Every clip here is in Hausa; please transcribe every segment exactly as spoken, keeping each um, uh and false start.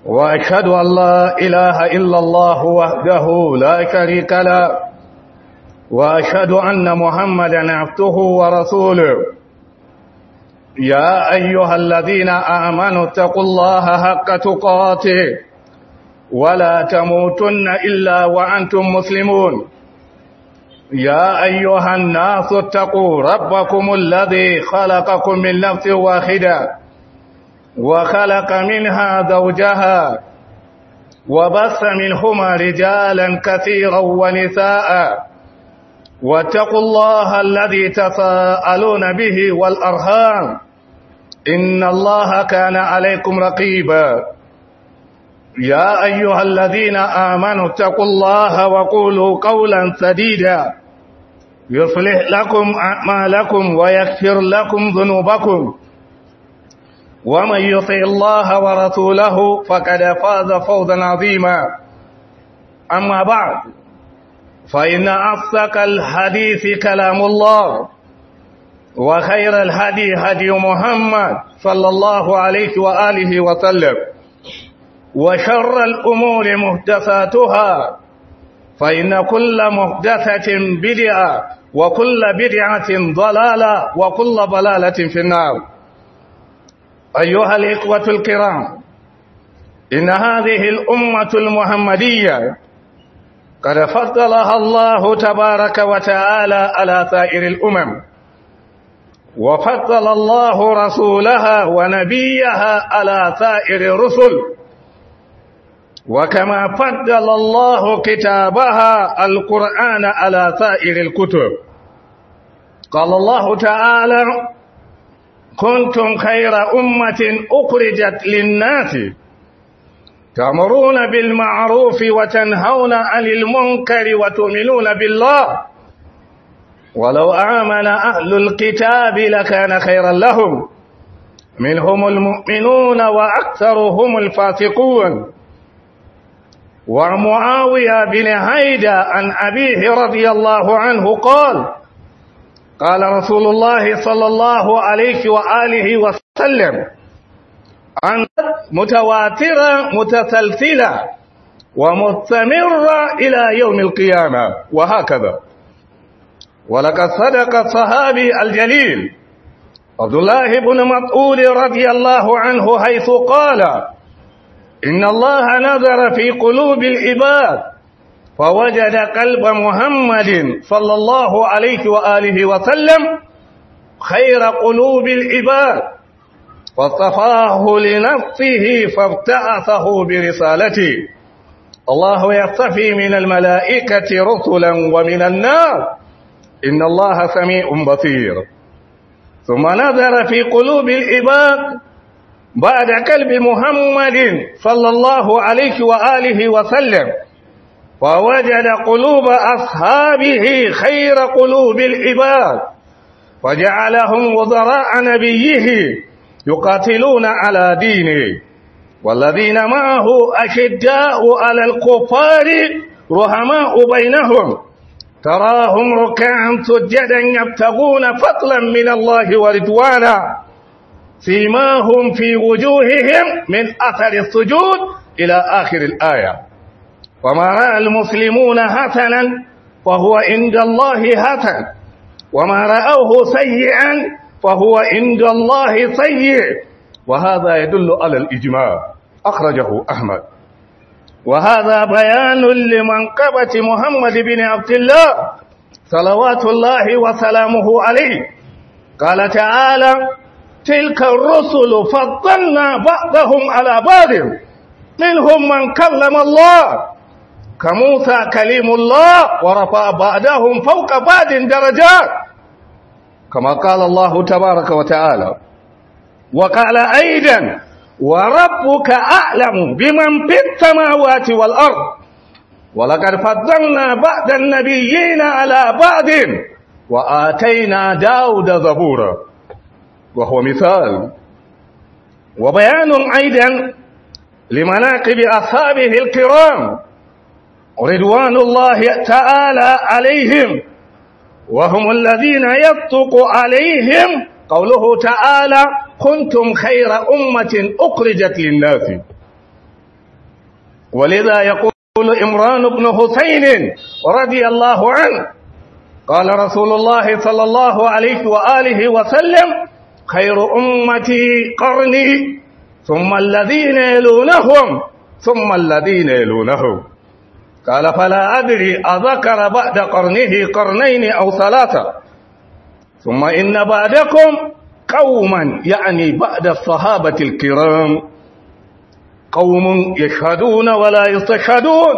وأشهد أن لا إله إلا الله وحده لا شريك له، وأشهد أن محمدا عبده ورسوله. يا أيها الذين آمنوا اتقوا الله حق تقاته ولا تموتن إلا وأنتم مسلمون. يا أيها الناس اتقوا ربكم الذي خلقكم من نفس واحدة وخلق منها زوجها وبث منهما رجالا كثيرا ونساء، واتقوا الله الذي تساءلون به والأرحام إن الله كان عليكم رقيبا. يا أيها الذين آمنوا اتقوا الله وقولوا قولا سديدا يصلح لكم أعمالكم ويغفر لكم ذنوبكم، ومن يطع الله ورسوله فقد فاز فوزا عظيما. أما بعد، فإن أصدق الحديث كلام الله، وخير الهدي هدي محمد صلى الله عليه وآله وسلم، وشر الأمور محدثاتها، فإن كل محدثة بدعة وكل بدعة ضلالة وكل ضلالة في النار. أيها الإخوة الكرام، إن هذه الأمة المحمدية قد فضلها الله تبارك وتعالى على سائر الأمم، وفضل الله رسولها ونبيها على سائر الرسل، وكما فضل الله كتابها القرآن على سائر الكتب. قال الله تعالى: كنتم خير أمة أخرجت للناس تأمرون بالمعروف وتنهون عن المنكر وتؤمنون بالله، ولو آمن أهل الكتاب لكان خيرا لهم، منهم المؤمنون وأكثرهم الفاسقون. ومعاوية بن هيدة عن أبيه رضي الله عنه قال: قال رسول الله صلى الله عليه وآله وسلم: أن متواترة متسلسلة ومستمرة إلى يوم القيامة، وهكذا. ولقد صدق الصحابي الجليل عبد الله بن مسعود رضي الله عنه حيث قال: إن الله نظر في قلوب العباد فوجد قلب محمد صلى الله عليه وآله وسلم خير قلوب العباد، فاصطفاه لنفسه فابتعثه برسالته. الله يصطفي من الملائكة رسلا ومن الناس، إن الله سميع بصير. ثم نظر في قلوب العباد بعد قلب محمد صلى الله عليه وآله وسلم فوجد قلوب أصحابه خير قلوب العباد، فجعلهم وزراء نبيه يقاتلون على دينه، والذين معه أشداء على الكفار رحماء بينهم، تراهم ركعا سجدا يبتغون فضلا من الله ورضوانا، سيماهم في وجوههم من أثر السجود إلى آخر الآية. وما رأى المسلمون حسنا فهو عند الله حسن، وما رأوه سيئا فهو عند الله سيء، وهذا يدل على الإجماع. أخرجه أحمد. وهذا بيان لمنقبة محمد بن عبد الله صلوات الله وسلامه عليه. قال تعالى: تلك الرسل فضلنا بعضهم على بعض منهم من كلم الله، كموسى كليم الله، ورفع بعضهم فوق بعض درجات، كما قال الله تبارك وتعالى. وقال أيضا: وربك أعلم بمن في السماوات والأرض، ولقد فضلنا بعض النبيين على بعض وآتينا داود زبورا، وهو مثال وبيان أيضا لمناقب أصحابه الكرام رضوان الله تعالى عليهم، وهم الذين يصدق عليهم قوله تعالى: كنتم خير أمة أخرجت للناس. ولذا يقول عمران بن حسين رضي الله عنه قال رسول الله صلى الله عليه وآله وسلم خير أمتي قرني ثم الذين يلونهم ثم الذين يلونهم. قال فلا أدري أذكر بعد قرنه قرنين أو ثلاثة. ثم إن بعدكم قوما يعني بعد الصحابة الكرام قوم يشهدون ولا يستشهدون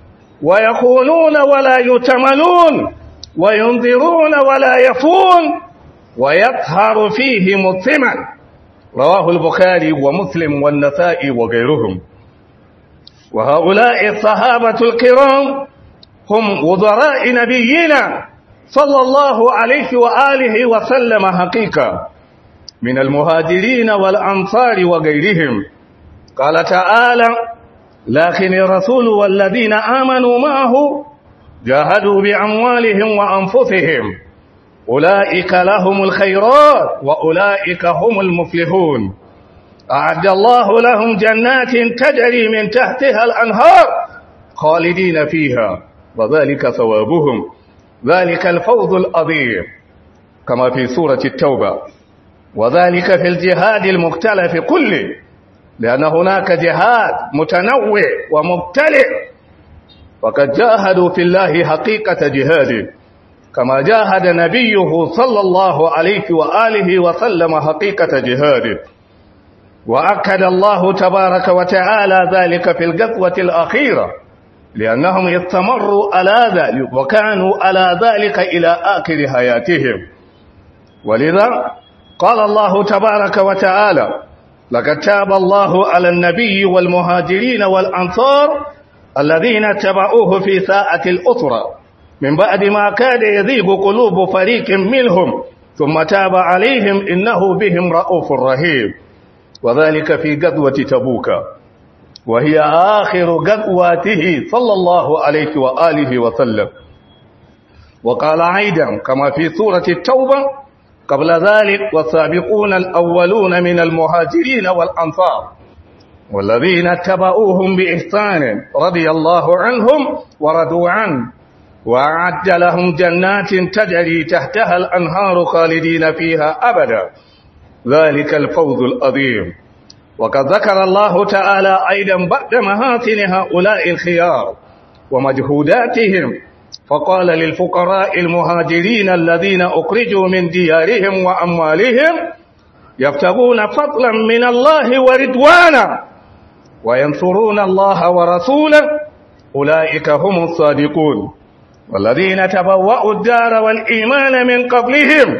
ويخونون ولا يتمنون وينذرون ولا يفون ويطهر فيهم الثمن. رواه البخاري ومسلم والنسائي وغيرهم. وهؤلاء الصحابة الكرام هم وزراء نبينا صلى الله عليه وآله وسلم حقيقة من المهاجرين والأنصار وغيرهم. قال تعالى لكن الرسول والذين آمنوا معه جاهدوا بأموالهم وأنفسهم أولئك لهم الخيرات وأولئك هم المفلحون. أعد الله لهم جنات تجري من تحتها الأنهار خالدين فيها وذلك ثوابهم ذلك الفوز العظيم كما في سورة التوبة. وذلك في الجهاد المختلف كله لأن هناك جهاد متنوع ومختلف وقد جاهدوا في الله حقيقة جهاده كما جاهد نبيه صلى الله عليه وآله وسلم حقيقة جهاده. وأكد الله تبارك وتعالى ذلك في الغزوة الأخيرة لأنهم استمروا على ذلك وكانوا على ذلك إلى آخر حياتهم. ولذا قال الله تبارك وتعالى لقد تاب الله على النبي والمهاجرين والأنصار الذين اتبعوه في ساعة الأسرة من بعد ما كاد يذيب قلوب فريق منهم ثم تاب عليهم إنه بهم رؤوف رحيم. وذلك في غزوة تبوك وهي آخر غزواته صلى الله عليه وآله وسلم. وقال أيضا كما في سورة التوبة قبل ذلك والسابقون الأولون من المهاجرين والأنصار والذين اتبعوهم بإحسان رضي الله عنهم ورضوا عنه وأعد لهم جنات تجري تحتها الأنهار خالدين فيها أبدا ذلك الفوز العظيم. وقد ذكر الله تعالى أيضا بعد محاسن هؤلاء الخيار ومجهوداتهم فقال للفقراء المهاجرين الذين أخرجوا من ديارهم وأموالهم يبتغون فضلا من الله ورضوانا وينصرون الله ورسوله أولئك هم الصادقون. والذين تبوأوا الدار والإيمان من قبلهم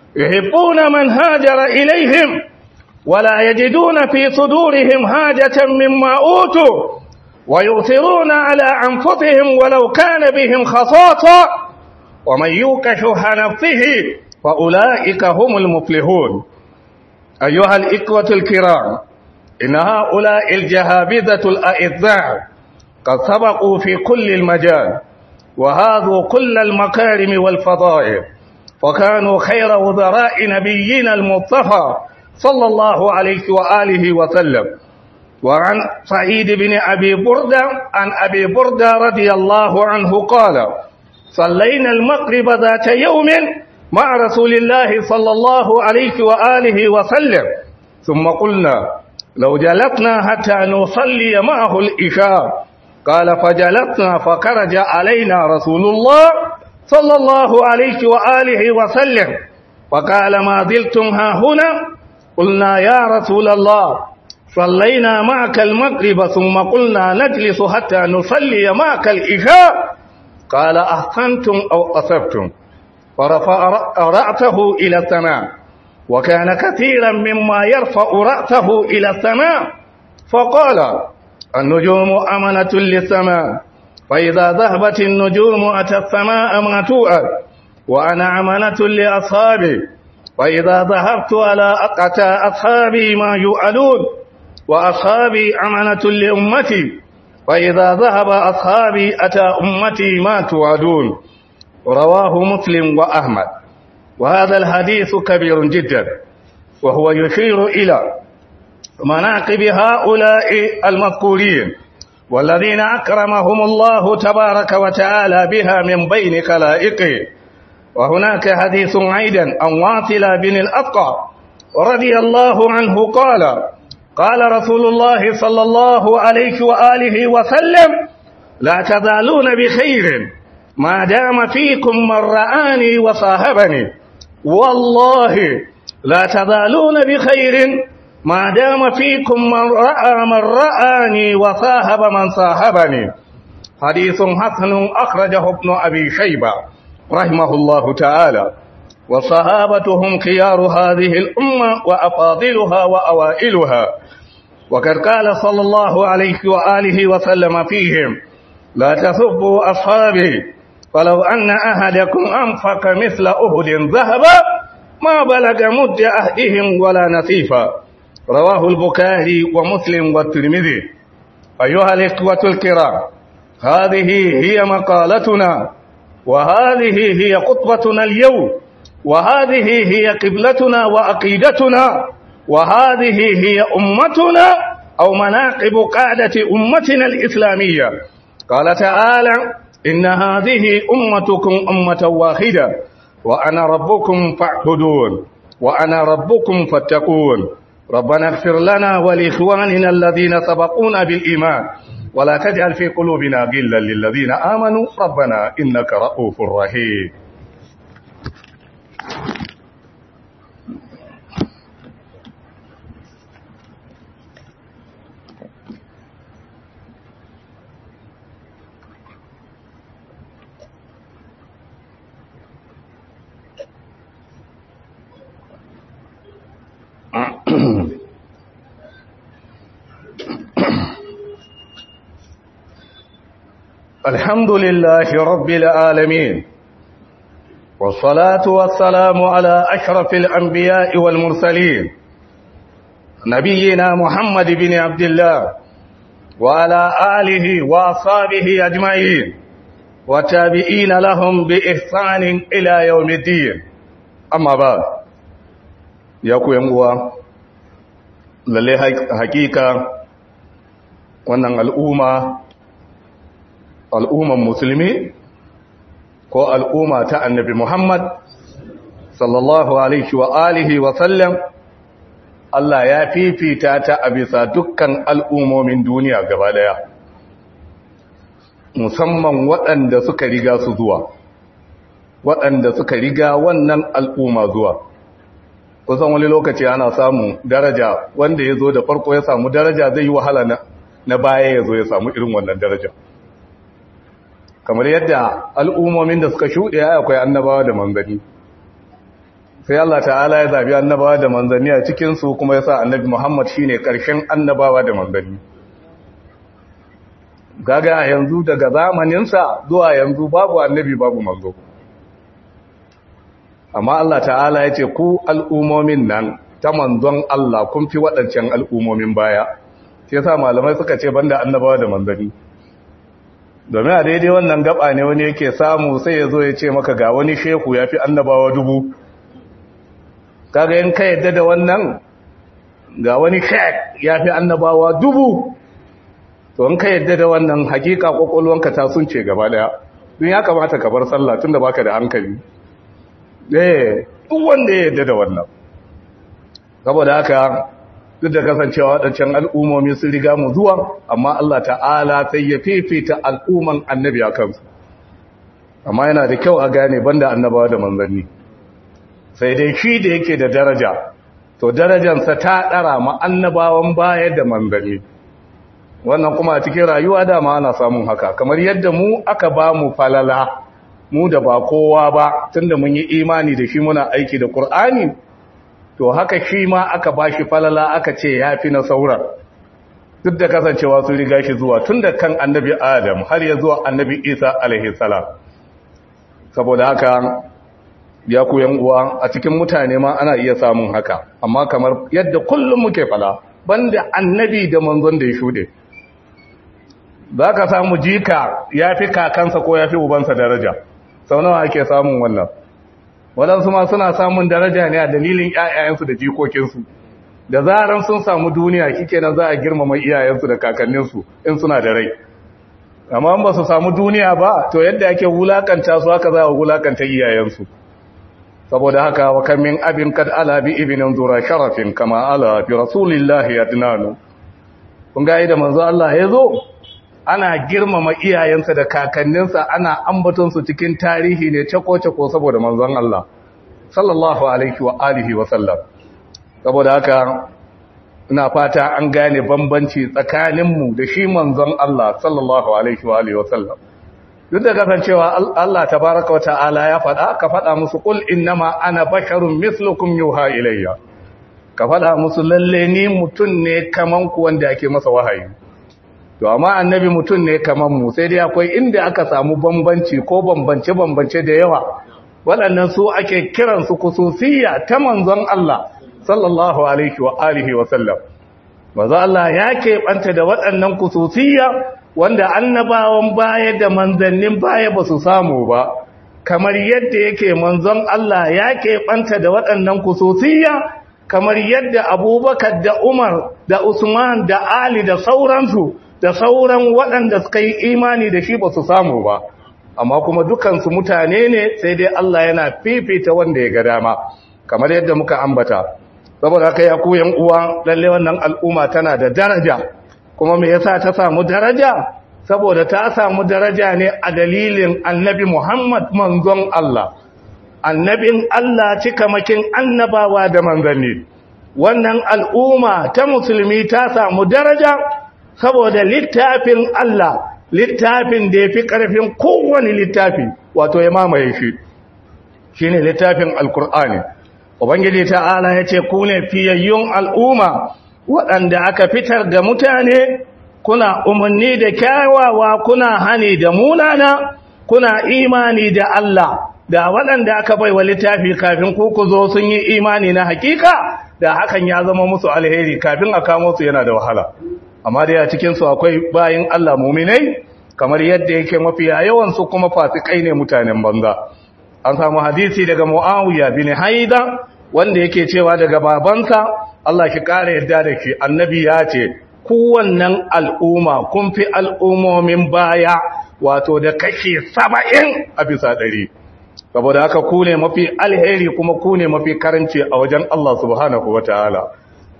يحبون من هاجر إليهم ولا يجدون في صدورهم حاجة مما أوتوا ويؤثرون على أنفسهم ولو كان بهم خصاصة ومن يوق شح نفسه فأولئك هم المفلحون. أيها الإخوة الكرام إن هؤلاء الجهابذة الأعزاء قد سبقوا في كل المجال وهذو كل المكارم والفضائل وكانوا خير وزراء نبينا المصطفى صلى الله عليه وآله وسلم. وعن سعيد بن أبي بردة عن أبي بردة رضي الله عنه قال صلينا المغرب ذات يوم مع رسول الله صلى الله عليه وآله وسلم ثم قلنا لو جلسنا حتى نصلي معه العشاء قال فجلسنا فخرج علينا رسول الله صلى الله عليه وآله وسلم فقال ما زلتم ها هنا قلنا يا رسول الله صلينا معك المغرب ثم قلنا نجلس حتى نصلي معك العشاء قال أحسنتم أو أصبتم فرفع رأسه إلى السماء وكان كثيرا مما يرفع رأسه إلى السماء فقال النجوم أمنة للسماء فإذا ذهبت النجوم أتى السماء ما توعد وأنا أمنة لأصحابي وإذا ذهبت على أتى أصحابي ما يوعدون وأصحابي أمنة لأمتي وإذا ذهب أصحابي أتى أمتي ما توعدون. رواه مسلم وأحمد. وهذا الحديث كبير جدا وهو يشير إلى مناقب هؤلاء المذكورين والذين أكرمهم الله تبارك وتعالى بها من بين خلائقه. وهناك حديث أيضا عن واصل بن الأسقع رضي الله عنه قال قال رسول الله صلى الله عليه وآله وسلم لا تزالون بخير ما دام فيكم من رآني وصاحبني. والله لا تزالون بخير ما دام فيكم من رأى من رآني وصاحب من صاحبني. حديث حسن أخرجه ابن أبي شيبة رحمه الله تعالى. وصحابة هم خيار هذه الأمة وأفاضلها وأوائلها. وقد قال صلى الله عليه وآله وسلم فيهم لا تسبوا أصحابي فلو أن أحدكم أنفق مثل أحد ذهبا ما بلغ مد أحدهم ولا نصيفا. رواه البخاري ومسلم والترمذي. أيها الإخوة الكرام، هذه هي مقالتنا، وهذه هي خطبتنا اليوم، وهذه هي قبلتنا وعقيدتنا، وهذه هي أمتنا أو مناقب قادة أمتنا الإسلامية. قال تعالى إن هذه أمتكم أمة واحدة وأنا ربكم فاعبدون وأنا ربكم فاتقون. ربنا اغفر لنا ولإخواننا الذين سبقونا بالإيمان ولا تجعل في قلوبنا غلا للذين آمنوا ربنا إنك رؤوف رحيم. الحمد لله رب العالمين، والصلاة والسلام على أشرف الأنبياء والمرسلين نبينا محمد بن عبد الله وعلى آله وأصحابه أجمعين والتابعين لهم بإحسان إلى يوم الدين. أما بعد، يقول يمغوا للي حقيقة wannan al'umma al'umman musulmi ko al'umma ta annabi Muhammad sallallahu alaihi wa alihi wa sallam, Allah ya fifita ta a bisa dukkan al'ummomin duniya gaba daya, musamman waɗanda suka riga su zuwa, waɗanda suka riga wannan al'umma zuwa. Kusan wani lokaci ana samun daraja, wanda ya zo da farko ya samu daraja zai yi wahala na, na baya ya zo ya samu irin wannan daraja. Kamar yadda al'ummomin da suka shuɗe akwai annabawa da manzanni, sai Allah ta'ala ya zabi annabawa da manzanni a cikinsu, kuma ya sa annabi Muhammad shi ne ƙarshen annabawa da manzanni. Gaga yanzu daga zamaninsa zuwa yanzu babu annabi babu manzo, amma Allah ta'ala ya ce ku al'ummomin nan ta manzon Allah kun fi waɗancan al'ummomin baya, sai sa malamai suka ce banda annabawa da manzanni. Domin a daidai wannan gaba ne wani yake samu sai ya zo ya ce maka ga wani shehu ya fi annabawa dubu. Kaga yin ka yadda da wannan, ga wani shek ya fi annabawa dubu, to in ka yadda da wannan hakika kwakwalwanka ta sun ce gaba daya. Don ya kamata ka bar sallah tun da baka da hankali. Eh, duk wanda ya yadda da wannan. Saboda haka duk da kasancewa waɗancan al'ummomi sun riga mu zuwa, amma Allah ta'ala sai ya fifita al'umman annabi a kansu. Amma yana da kyau a gane banda annabawa da manzanni, sai dai shi da yake da daraja, to darajansa ta ɗara ma annabawan baya da manzanni. Wannan kuma a cikin rayuwa dama ana samun haka, kamar yadda mu aka ba mu falala, mu da ba kowa ba, tunda mun yi imani da shi muna aiki da Kur'ani, to haka shi ma aka ba shi falala aka ce ya fi na sauran, duk da kasancewa sun riga shi zuwa tun da kan annabi Adam har ya zuwa annabi Isa alaihi salam. Saboda haka ya ku yan uwa, a cikin mutane ma ana iya samun haka, amma kamar yadda kullum muke fala, banda annabi da manzon da ya shuɗe, za ka samu jika ya fi kakansa ko ya fi ubansa daraja. Sau nawa ake samun wannan? Waɗansu ma suna samun daraja ne a dalilin ‘ya'yayensu da jikokinsu, da zaran sun samu duniya shikenan za a girmama iyayensu da kakanninsu in suna da rai amma ba su samu duniya ba to yadda ake wulakanta su haka za a wulakanta iyayensu saboda haka wa kam min abin kad ala bi ibnin zura sharafin kama ala bi rasulillahi adnanu kun ga da manzo Allah ya zo ana girmama iyayensa da kakanninsa ana ambaton su cikin tarihi ne cako-cako saboda manzon Allah sallallahu alaihi wa alihi wa sallam saboda haka ina fata an gane bambanci tsakaninmu da shi manzon Allah sallallahu alaihi wa alihi wa sallam duk da kasancewa Allah tabaraka wa ta'ala ya faɗa ka faɗa musu qul innama ana basharun mislukum yuha ilayya ka faɗa musu lalle ni mutun ne kaman ku wanda ake masa wahayi to amma annabi mutun ne kaman mu sai dai akwai inda aka samu bambanci ko bambance bambance da yawa waɗannan su ake kiran su kususiyya ta manzon Allah sallallahu alaihi wa alihi wa sallam manzo Allah ya keɓanta da waɗannan kususiyya wanda annabawan baya da manzannin baya ba su samu ba kamar yadda yake manzon Allah ya keɓanta da waɗannan kususiyya kamar yadda Abubakar da Umar da Usman da Ali da sauransu da sauran waɗanda suka yi imani da shi ba su samu ba amma kuma dukansu mutane ne sai dai Allah yana fifita wanda ya ga dama kamar yadda muka ambata saboda haka ya ku yan uwa lalle wannan al'umma tana da daraja kuma me yasa ta samu daraja saboda ta samu daraja ne a dalilin annabi Muhammad manzon Allah annabin Allah cikamakin annabawa da manzanni wannan al'umma ta musulmi ta samu daraja saboda littafin Allah littafin da yafi karfin kowane littafi wato ya mamaye shi shine littafin alqur'ani ubangiji ta'ala yace ku ne fiyayyun al'umma waɗanda aka fitar ga mutane kuna umarni da kyawawa kuna hani da munana kuna imani da Allah da waɗanda aka bai wa littafi kafin ku ku zo sun yi imani na hakika da hakan ya zama musu alheri kafin a kamo su yana da wahala amma da ya cikin su akwai bayin Allah mu'minai kamar yadda yake mafiya yawan su kuma fasikai ne mutanen banza an samu hadisi daga Muawiya bin Haida wanda yake cewa daga babansa Allah ki kare yadda da shi annabi ya ce ku wannan al'umma kun fi al'ummomin baya wato da kashi saba'in a bisa ɗari saboda haka ku ne mafi alheri kuma ku ne mafi karanci a wajen Allah subhanahu wataala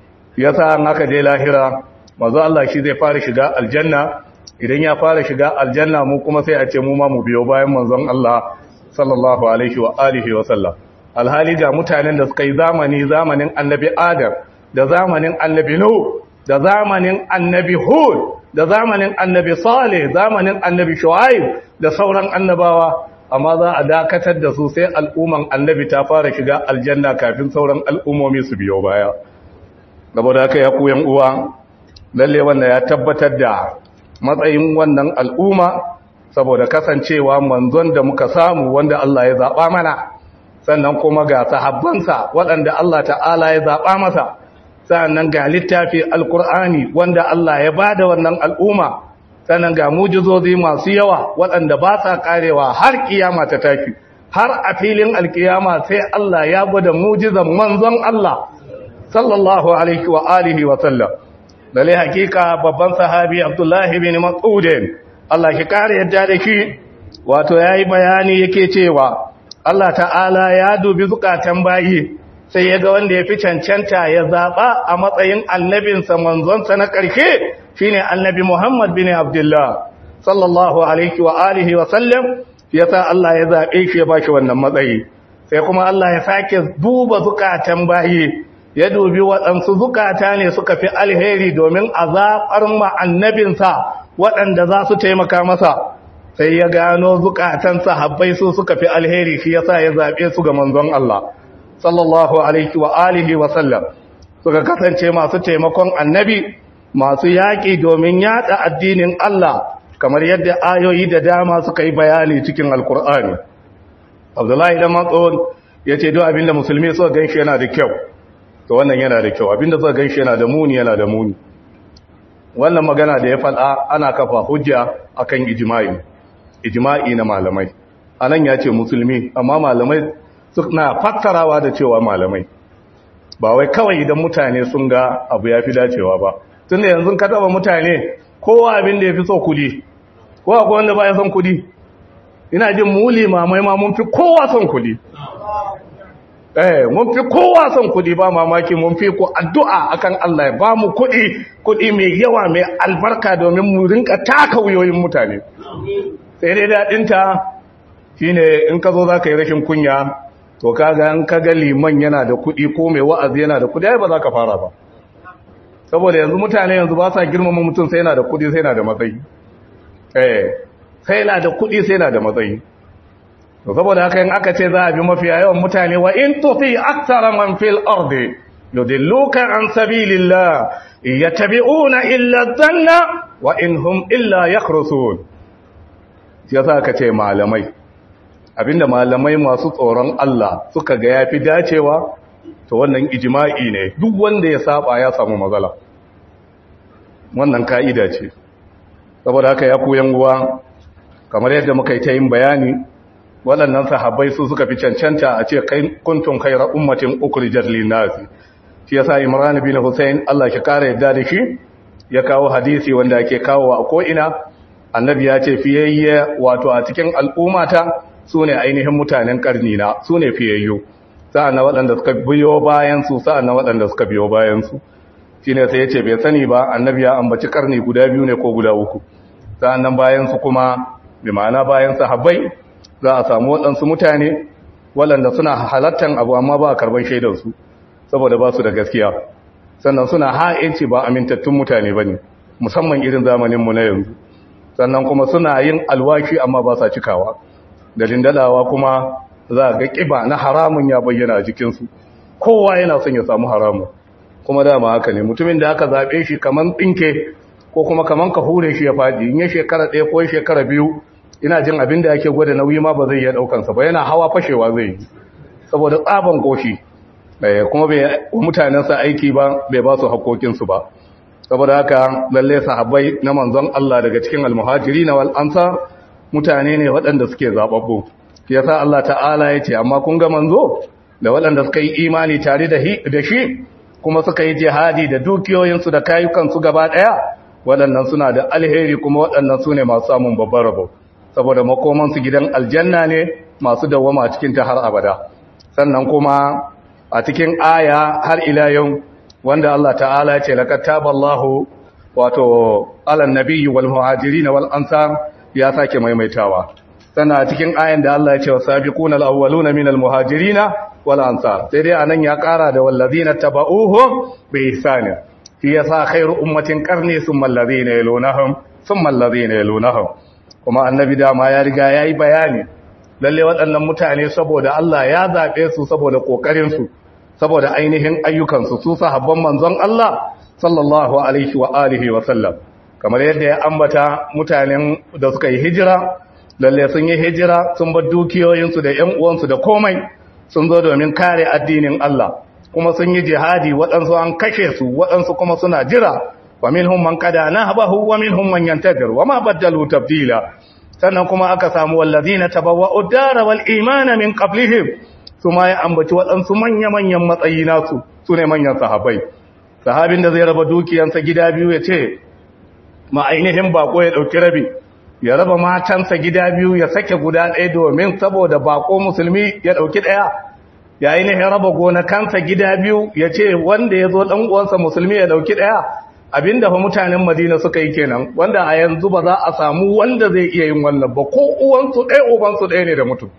yasa an aka je lahira manzo Allah shi zai fara shiga aljanna idan ya fara shiga aljanna mu kuma sai a ce mu ma mu biyo bayan manzon Allah sallallahu alaihi wa alihi wa sallam alhali ga mutanen da suka yi zamani zamanin annabi Adam da zamanin annabi Nuh da zamanin annabi Hud da zamanin annabi Salih zamanin annabi Shu'aib da sauran annabawa amma za a dakatar da su sai al'umman annabi ta fara shiga aljanna kafin sauran al'ummomi su biyo baya saboda haka ya ku yan uwa lalle wannan ya tabbatar da matsayin wannan al'umma saboda kasancewa manzon da muka samu wanda Allah ya zaba mana sannan kuma ga sahabbansa waɗanda Allah ta'ala ya zaba masa sannan ga littafi alkur'ani wanda Allah ya bada wannan al'umma sannan ga mujizozi masu yawa waɗanda ba sa karewa har kiyama ta tafi har a filin alkiyama sai Allah ya gwada mujizan manzon Allah sallallahu alaihi wa alihi wa sallam lalle hakika babban sahabi Abdullah ibn Mas'ud Allah ki kare yadda da shi wato yayi bayani yake cewa Allah ta'ala ya dubi zukatan bayi sai ya ga wanda ya fi cancanta ya zaba a matsayin annabinsa manzonsa na ƙarshe shine annabi Muhammad bin Abdullah sallallahu alaihi wa alihi wa sallam yasa Allah ya zabe shi ya bashi wannan matsayi sai kuma Allah ya sake duba zukatan bayi ya dubi waɗansu zukata ne suka fi alheri domin a zaɓar ma annabinsa waɗanda za su taimaka masa sai ya gano zukatan sahabbai su suka fi alheri shi yasa ya zaɓe su ga manzon Allah sallallahu alaihi wa alihi wa sallam suka kasance masu taimakon annabi masu yaƙi domin yaɗa addinin Allah kamar yadda ayoyi da dama suka yi bayani cikin alkur'ani Abdullahi dan Mas'ud yace duk abinda musulmi suka ganshi yana da kyau to wannan yana da kyau abinda suka ganshi yana da muni yana da muni wannan magana da ya faɗa ana kafa hujja akan ijma'i ijma'i na malamai anan yace musulmi amma malamai suna fassarawa da cewa malamai ba wai kawai idan mutane sun ga abu ya fi dacewa ba tunda yanzu ka taba mutane kowa abin da ya fi so kudi ko akwai wanda ba ya son kudi ina jin muli mamai ma mun fi kowa son kudi eh mun fi kowa son kudi ba mamaki mun fi ku addu'a akan Allah ya ba mu kudi kudi mai yawa mai albarka domin mu rinka taka wuyoyin mutane sai dai dadin ta shine in ka zo zaka yi rashin kunya to kaga an kaga liman yana da kudi ko mai wa'azi yana da kudi ai ba za ka fara ba saboda yanzu mutane yanzu ba sa girmama mutum sai yana da kudi sai yana da matsayi eh sai yana da kudi sai yana da matsayi to saboda haka in aka ce za a bi mafiya yawan mutane wa in tufi aktsara man fil ardi yudilluka an sabilillah yattabi'una illa dhanna wa in hum illa yakhrusun yasa aka ce malamai abinda malamai masu tsoron Allah suka ga yafi dacewa to wannan ijma'i ne duk wanda ya saba ya samu matsala wannan kaida ce saboda haka ya koyan uwa kamar yadda muka yi ta yin bayani waɗannan sahabbai su suka fi cancanta a ce kuntum khayra ummatin ukhrijat lin-nas shi yasa Imran bin Hussein Allah ya kare yadda da shi ya kawo hadisi wanda ake kawo a ko ina annabi ya ce fiyayye wato a cikin al'ummata sune ainihin mutanen karni na sune fiyayyu sa'annan waɗanda suka biyo bayan su sa'annan waɗanda suka biyo bayan su shine sai yace bai sani ba annabi ya ambaci karni guda biyu ne ko guda uku sa'annan bayan su kuma bi ma'ana bayan sahabbai za a samu waɗansu mutane waɗanda suna halattan abu amma ba a karban shaidarsu saboda ba su da gaskiya sannan suna ha'inci ba amintattun mutane ba ne musamman irin zamaninmu na yanzu sannan kuma suna yin alwashi amma ba sa cikawa da lindalawa kuma za a ga ƙiba na haramun ya bayyana a jikinsu kowa yana son ya samu haramun kuma dama haka ne mutumin da aka zaɓe shi kaman ɗinke ko kuma kaman ka hure shi ya faɗi in ya shekara ɗaya ko shekara biyu ina jin abin da ake gwada nauyi ma ba zai iya daukansa ba yana hawa fashewa zai yi saboda tsaban koshi kuma bai mutanensa aiki ba bai ba su haƙoƙinsu ba saboda haka lalle sahabbai na manzon Allah daga cikin almuhajiri na wal ansar mutane ne waɗanda suke zababbu yasa Allah ta'ala ya ce amma kun ga manzo da waɗanda suka yi imani tare da shi kuma suka yi jihadi da dukiyoyinsu da kayukansu gaba ɗaya waɗannan suna da alheri kuma waɗannan su ne masu samun babban rabo saboda makomansu gidan aljanna ne masu dawama a cikin ta har abada sannan kuma a cikin aya har ila yau wanda Allah ta'ala ya ce laqad taballahu wato alan nabiyyi wal muhajirin wal ansar ya sake maimaitawa sannan a cikin ayan da Allah ya ce wasabiquna al awwaluna minal muhajirin wal ansar sai dai anan ya kara da wallazina tabauhum bi ihsan fi yasa khairu ummatin qarni thumma allazina yalunahum thumma allazina yalunahum kuma annabi dama ya riga ya yi bayani lalle waɗannan mutane saboda Allah ya zaɓe su saboda ƙoƙarinsu saboda ainihin ayyukansu su sahabban manzon Allah sallallahu alaihi wa alihi wa sallam kamar yadda ya ambata mutanen da suka yi hijira lalle sun yi hijira sun bar dukiyoyinsu da ƴan uwansu da komai sun zo domin kare addinin Allah kuma sun yi jihadi waɗansu an kashe su waɗansu kuma suna jira ومنهم من قد نهبه ومنهم من ينتظر وما بدلوا تبديلا sannan kuma aka samu wallazina tabawwa'u ad-dara wal imana min qablihim kuma ya ambaci wadansu manya-manyan matsayi nasu sune manyan sahabbai sahabin da zai raba dukiyansa gida biyu yace ma ainihin bako ya dauki rabi ya raba matansa gida biyu ya sake guda ɗaya domin saboda bako musulmi ya dauki ɗaya ya ainihin raba gonakansa gida biyu yace wanda yazo dan uwansa musulmi ya dauki ɗaya abinda fa mutanen Madina suka yi kenan wanda a yanzu ba za a samu wanda zai iya yin wannan ba ko uwansu ɗaya ubansu ɗaya ne da mutum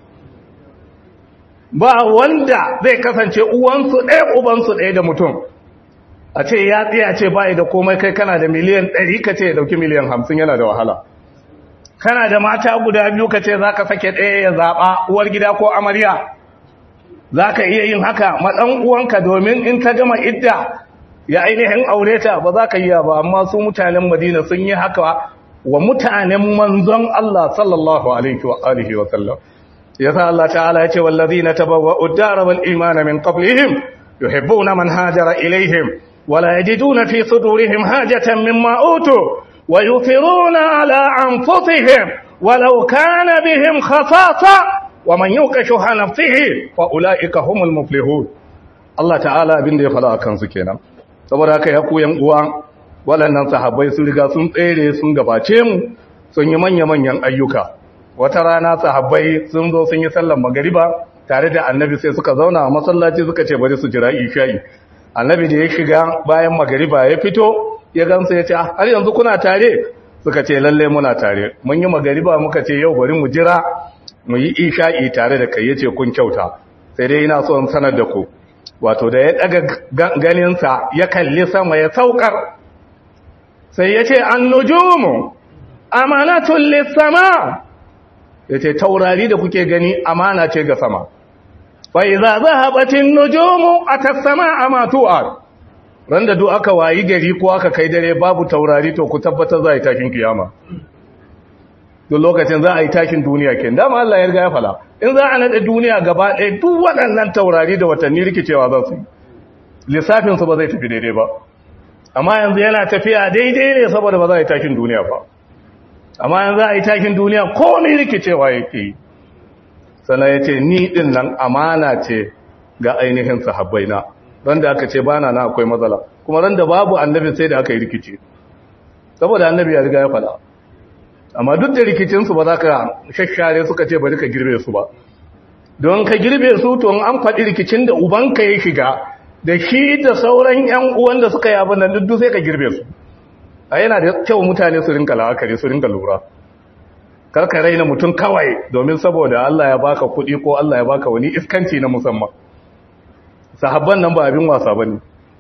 ba wanda zai kasance uwansu ɗaya ubansu ɗaya da mutum a ce ya tsaya ce bai da komai kai kana da miliyan ɗari ka ce ya ɗauki miliyan hamsin yana da wahala kana da mata guda biyu ka ce za ka sake ɗaya ya zaɓa uwar gida ko amarya za ka iya yin haka ma ɗan uwanka domin in ta gama idda ya ainihin aure ta ba za ka yi ba amma su mutanen Madina sun yi haka wa mutanen manzon Allah sallallahu alaihi wa alihi wa sallam yasa Allah ta'ala yace wallazina tabawwa'u ad-dara wal imana min qablihim yuhibbuna man hajara ilayhim wa la yajiduna fi sudurihim hajatan mimma utu wa yuthiruna ala anfusihim walau kana bihim khasasa wa man yuqa shuha nafsihi fa ulaika humul muflihun Allah ta'ala abin da ya fara akan su kenan saboda haka ya koyan uwa waɗannan sahabbai sun riga sun tsere sun gabace mu sun yi manya-manyan ayyuka wata rana sahabbai sun zo sun yi sallar magariba tare da annabi sai suka zauna a masallaci suka ce bari su jira isha'i annabi da ya shiga bayan magariba ya fito ya gamsa ya ce har yanzu kuna tare suka ce lalle muna tare mun yi magariba muka ce yau bari mu jira mu yi isha'i tare da kai yace kun kyauta sai dai ina so in sanar da ku wato da ya daga ganinsa ya kalli sama ya saukar sai ya ce annujumu amanatul lis-sama yace taurari da kuke gani amana ce ga sama fa idza zahabatin nujumu atas-samaa ma tu'ad randa duk aka wayi gari ko aka kai dare babu taurari to ku tabbatar za a yi tashin kiyama duk lokacin za a yi tashin duniya kenan dama Allah ya riga ya fala in za a nade duniya gaba ɗaya duk waɗannan taurari da watanni rikicewa za su lissafin su ba zai tafi daidai ba amma yanzu yana tafiya daidai ne saboda ba za a yi tashin duniya ba amma yanzu za a yi tashin duniya komai rikicewa yake sannan ya ce ni ɗin nan amana ce ga ainihin sahabbaina ran da aka ce bana na akwai matsala kuma ran da babu annabi sai da aka yi rikici saboda annabi ya riga ya fada amma duk da rikicinsu ba za ka shashare suka ce bari ka girbe su ba don ka girbe su to an faɗi rikicin da ubanka ya shiga da shi da sauran yan uwan da suka yi abin nan duk sai ka girbe su a yana da kyau mutane su rinka la'akari su rinka lura karka raina mutum kawai domin saboda Allah ya baka kuɗi ko Allah ya baka wani iskanci na musamman sahabban nan ba abin wasa bane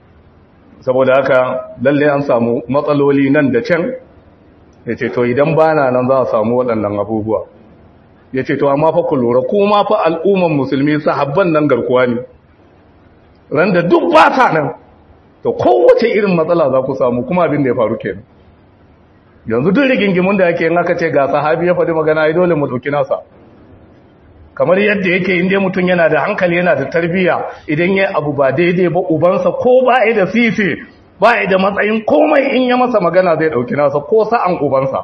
saboda haka lalle an samu matsaloli nan da can yace to idan bana nan za a samu waɗannan abubuwa yace to amma fa ku lura kuma fa al'umman musulmi sahabban nan garkuwa ne randa duk ba ta nan to kowace irin matsala za ku samu kuma abin da ya faru kenan yanzu duk rigingimun da yake in aka ce ga sahabi ya faɗi magana ai dole mu dauki nasa kamar yadda yake inda mutum yana da hankali yana da tarbiyya idan yayi abu ba daidai ba ubansa ko ba ya da sisi ba ya da matsayin komai in ya masa magana zai dauki nasa ko sa'an ubansa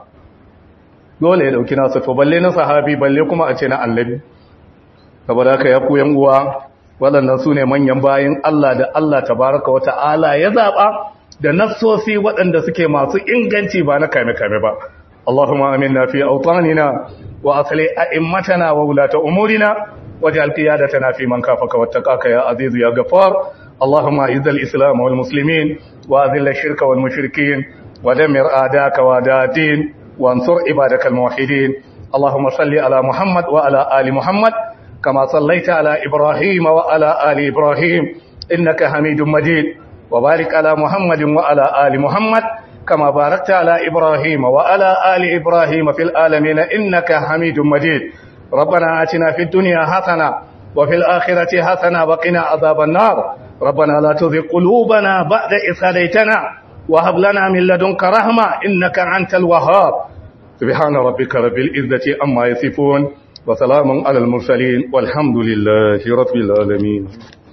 dole ya dauki nasa to balle na sahabi balle kuma a ce na annabi saboda haka ya ku yan uwa waɗannan sune manyan bayin Allah da Allah tabaraka wa ta'ala ya zaba da nassosi waɗanda suke masu inganci ba na kame-kame ba اللهم آمنا في أوطاننا وأصلح أئمتنا وولاة أمورنا واجعل قيادتنا في من خافك واتقاك يا عزيز يا غفار اللهم أعز الإسلام والمسلمين وأذل الشرك والمشركين ودمر أعداءك وأعداء الدين وانصر عبادك الموحدين اللهم صل على محمد وعلى آل محمد كما صليت على إبراهيم وعلى آل إبراهيم إنك حميد مجيد وبارك على محمد وعلى آل محمد كما باركت على إبراهيم وعلى آل إبراهيم في العالمين إنك حميد مجيد ربنا آتنا في الدنيا حسنة وفي الآخرة حسنة وقنا عذاب النار ربنا لا تزغ قلوبنا بعد إذ هديتنا وهب لنا من لدنك رحمة إنك أنت الوهاب سبحان ربك رب العزة عما يصفون وسلام على المرسلين والحمد لله رب العالمين